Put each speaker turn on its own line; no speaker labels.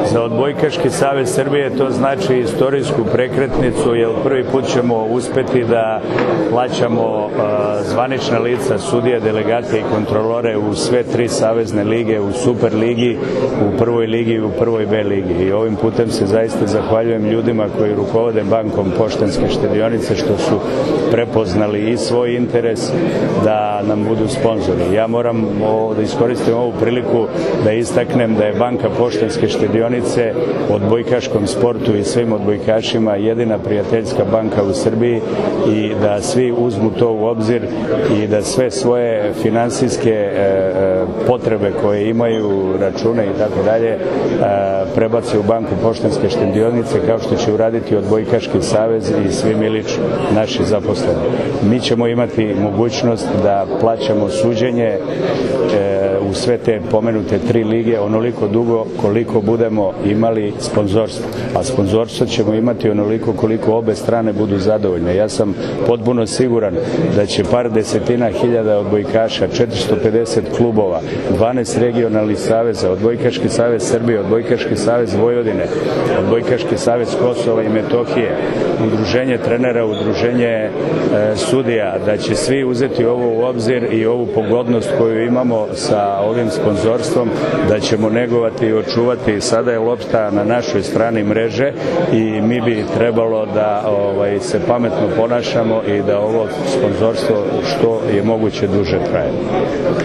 Za Odbojkaški savez Srbije to znači istorijsku prekretnicu, jer prvi put ćemo uspeti da plaćamo zvanična lica, sudije, delegate i kontrolore u sve 3 savezne lige, u Super ligi, u prvoj ligi i u prvoj B ligi. I ovim putem se zaista zahvaljujem ljudima koji rukovode bankom Poštanske štedionice što su prepoznali i svoj interes da nam budu sponzori. Ja moram da iskoristim ovu priliku da istaknem da je banka Poštanske štedionice odbojkaškom sportu i svim odbojkašima jedina prijateljska banka u Srbiji i da svi uzmu to u obzir i da sve svoje finansijske potrebe koje imaju, račune i tako dalje, prebace u banku Poštanske štedionice, kao što će uraditi Odbojkaški savez i svi naši zaposleni. Mi ćemo imati mogućnost da plaćamo suđenje u sve te pomenute 3 lige onoliko dugo koliko budemo imali sponzorstvo. A sponzorstvo ćemo imati onoliko koliko obe strane budu zadovoljne. Ja sam potpuno siguran da će par desetina hiljada odbojkaša, 450 klubova, 12 regionalnih saveza, Odbojkaški savez Srbije, Odbojkaški savez Vojvodine, Odbojkaški savez Kosova i Metohije, udruženje trenera, udruženje sudija, da će svi uzeti ovo u obzir i ovu pogodnost koju imamo sa ovim sponzorstvom, da ćemo negovati i očuvati. Sada je lopta na našoj strani mreže i mi bi trebalo da se pametno ponašamo i da ovo sponzorstvo što je moguće duže traje.